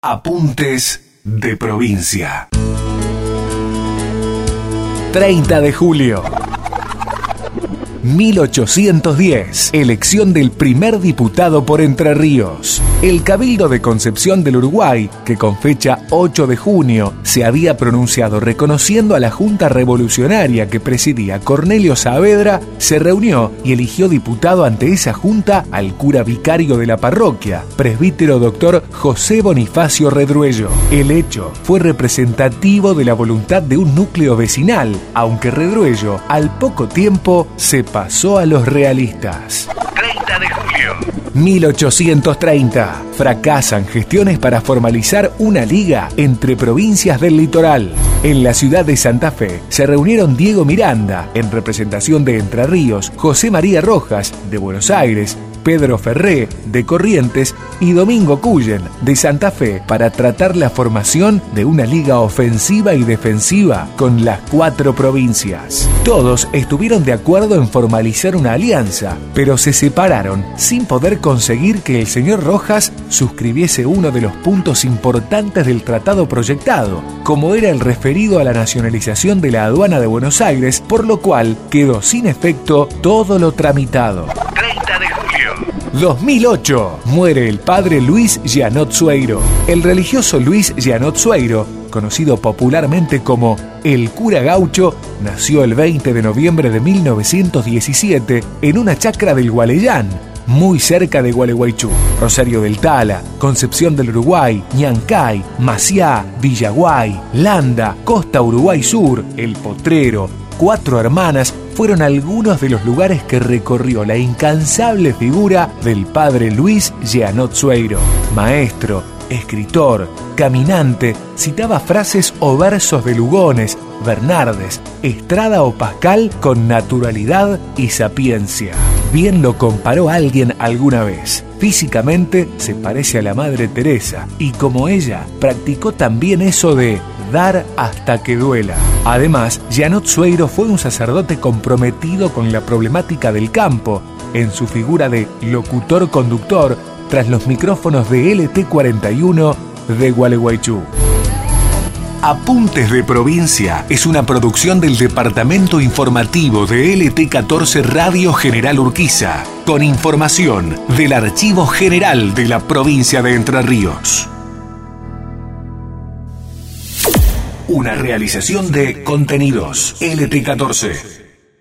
Apuntes de provincia. 30 de julio. 1810. Elección del primer diputado por Entre Ríos. El Cabildo de Concepción del Uruguay, que con fecha 8 de junio se había pronunciado reconociendo a la Junta Revolucionaria que presidía Cornelio Saavedra, se reunió y eligió diputado ante esa junta al cura vicario de la parroquia, presbítero doctor José Bonifacio Redruello. El hecho fue representativo de la voluntad de un núcleo vecinal, aunque Redruello al poco tiempo se pasó a los realistas. 30 de julio. 1830. Fracasan gestiones para formalizar una liga entre provincias del litoral. En la ciudad de Santa Fe se reunieron Diego Miranda, en representación de Entre Ríos, José María Rojas, de Buenos Aires, Pedro Ferré, de Corrientes, y Domingo Cullen, de Santa Fe, para tratar la formación de una liga ofensiva y defensiva con las 4 provincias. Todos estuvieron de acuerdo en formalizar una alianza, pero se separaron sin poder conseguir que el señor Rojas suscribiese uno de los puntos importantes del tratado proyectado, como era el referido a la nacionalización de la aduana de Buenos Aires, por lo cual quedó sin efecto todo lo tramitado. 30 de julio. 2008. Muere el padre Luis Gianot Sueiro. El religioso Luis Gianot Sueiro, conocido popularmente como el cura gaucho, nació el 20 de noviembre de 1917 en una chacra del Gualeyán, muy cerca de Gualeguaychú. Rosario del Tala, Concepción del Uruguay, Ñancay, Maciá, Villaguay, Landa, Costa Uruguay Sur, El Potrero, Cuatro Hermanas fueron algunos de los lugares que recorrió la incansable figura del padre Luis Gianot Sueiro. Maestro, escritor, caminante, citaba frases o versos de Lugones, Bernardes, Estrada o Pascal con naturalidad y sapiencia. Bien lo comparó alguien alguna vez. Físicamente se parece a la Madre Teresa y como ella practicó también eso de dar hasta que duela. Además, Gianot Sueiro fue un sacerdote comprometido con la problemática del campo, en su figura de locutor-conductor tras los micrófonos de LT41 de Gualeguaychú. Apuntes de provincia es una producción del Departamento Informativo de LT14 Radio General Urquiza, con información del Archivo General de la provincia de Entre Ríos. Una realización de Contenidos LT14.